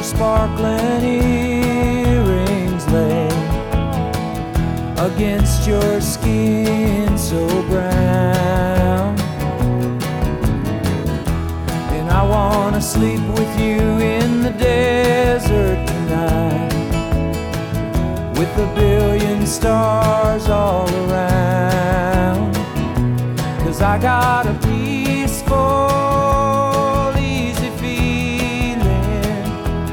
sparkling earrings lay against your skin so brown. And I wanna sleep with you in the desert tonight, with a billion stars all around. 'Cause I got a peaceful, easy feeling,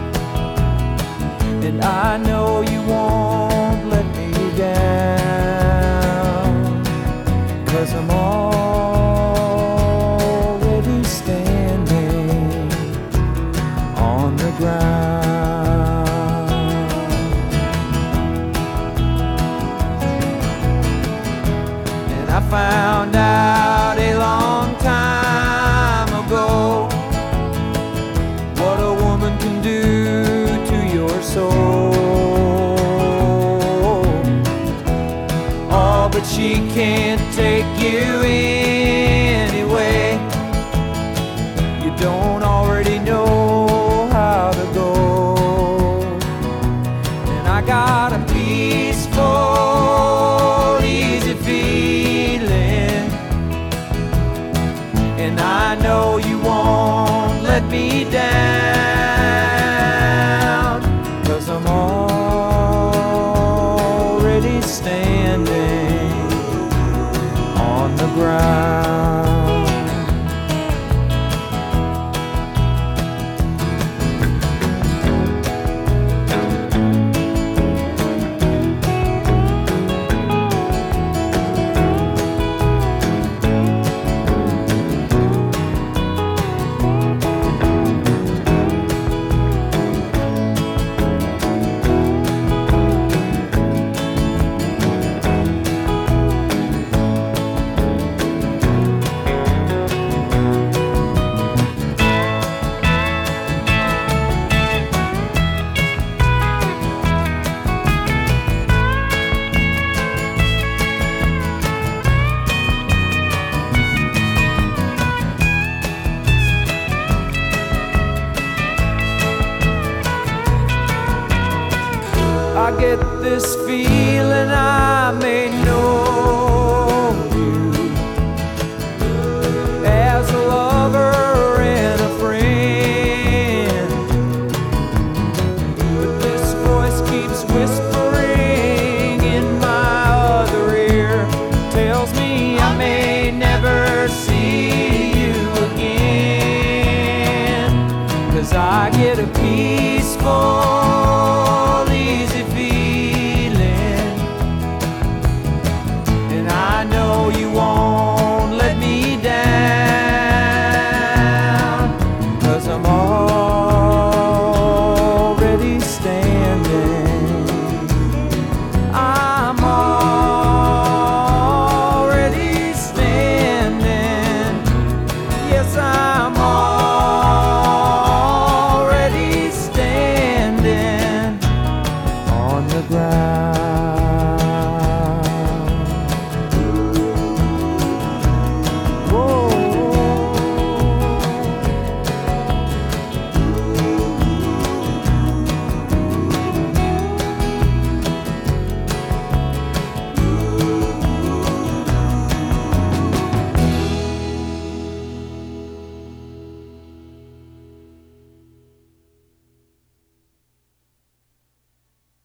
and I know you won't let me down. 'Cause I'm already standing on the ground. And I found out a long time ago what a woman can do to your soul. Oh, but she can't take you anyway. You don't already know how to go. And I got a peaceful, easy feeling, and I know you won't let me down. 'Cause I'm already standing on the ground. I get this feeling I may know you as a lover and a friend, but this voice keeps whispering in my other ear, tells me I may never see you again. 'Cause I get a peaceful, easy feeling,